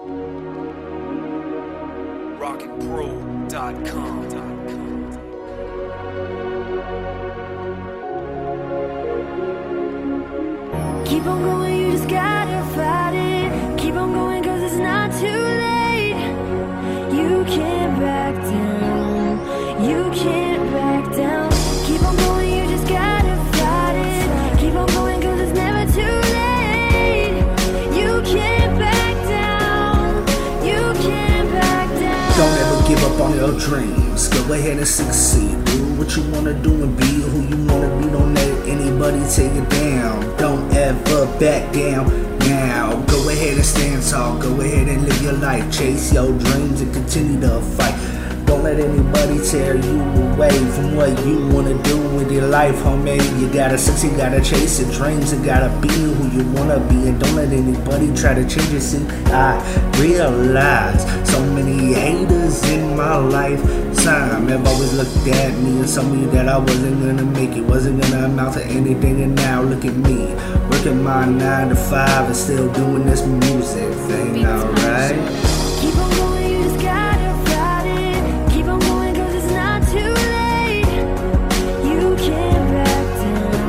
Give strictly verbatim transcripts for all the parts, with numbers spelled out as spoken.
Rockin Pro dot com. Keep on going, you just gotta fight it. Keep on going, cause it's not too late. You can't back down. You can't back down. Keep on going, you just gotta fight it. Keep on going, cause it's never too late. You can't back down. You can't back down. Don't ever give up on your dreams. Go ahead and succeed. Do what you wanna do and be who you wanna be. Don't let anybody take it down. Don't ever back down now. Go ahead and stand tall. Go ahead and live your life. Chase your dreams and continue to fight. Don't let anybody tear you away from what you wanna do with your life, homie. You gotta succeed, gotta chase your dreams, and gotta be who you wanna be. And don't let anybody try to change you. See, I realize so many haters in my lifetime have always looked at me and told me that I wasn't gonna make it, wasn't gonna amount to anything. And now look at me, working my nine to five and still doing this music thing, alright? Keep on going, you just gotta fight it. Keep on going, cause it's not too late. You can't back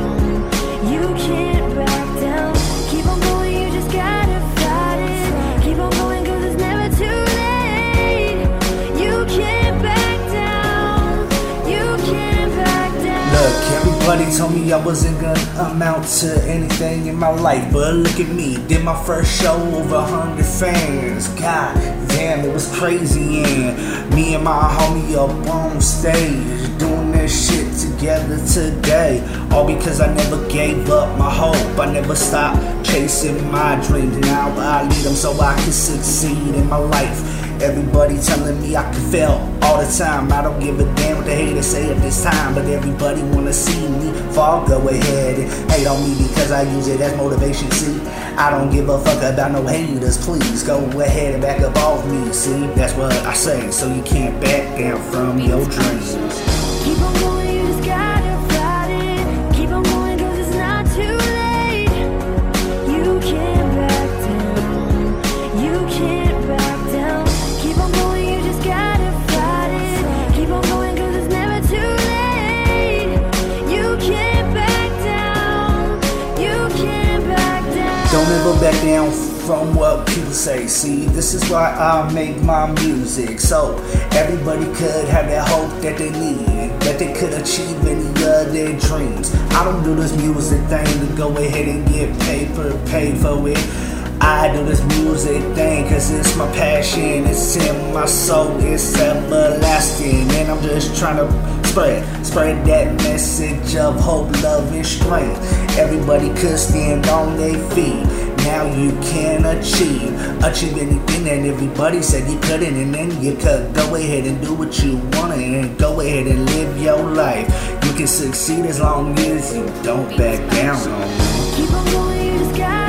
down. You can't back down. Keep on going, you just gotta fight it. Keep on going, cause it's never too late. You can't back down. You can't back down. Look, everybody told me I wasn't gonna amount to anything in my life, but look at me, did my first show, over a hundred fans. God damn, it was crazy, and me and my homie up on stage doing this shit together today. All because I never gave up my hope, I never stopped chasing my dreams. Now I lead them so I can succeed in my life. Everybody telling me I can fail all the time. I don't give a damn what the haters say at this time, but everybody wanna see me fall. Go ahead and hate on me because I use it as motivation. See, I don't give a fuck about no haters. Please go ahead and back up off me. See, that's what I say, so you can't back down from your dreams. Keep on going, you just gotta fight it. Keep on going, cause it's not too late. You can't back down. You can't back down. Keep on going, you just gotta fight it. Keep on going, cause it's never too late. You can't back down. You can't back down. Don't ever back down from what people say. See, this is why I make my music, so everybody could have that hope that they need, that they could achieve any of their dreams. I don't do this music thing to go ahead and get paper paid for it. I do this music thing cause it's my passion, it's in my soul, it's everlasting. And I'm just trying to spread, spread that message of hope, love, and strength. Everybody could stand on their feet. Now you can achieve, achieve anything that everybody said you couldn't. And then you could go ahead and do what you want and go ahead and live your life. You can succeed as long as you don't back down on me. Keep on going, you just gotta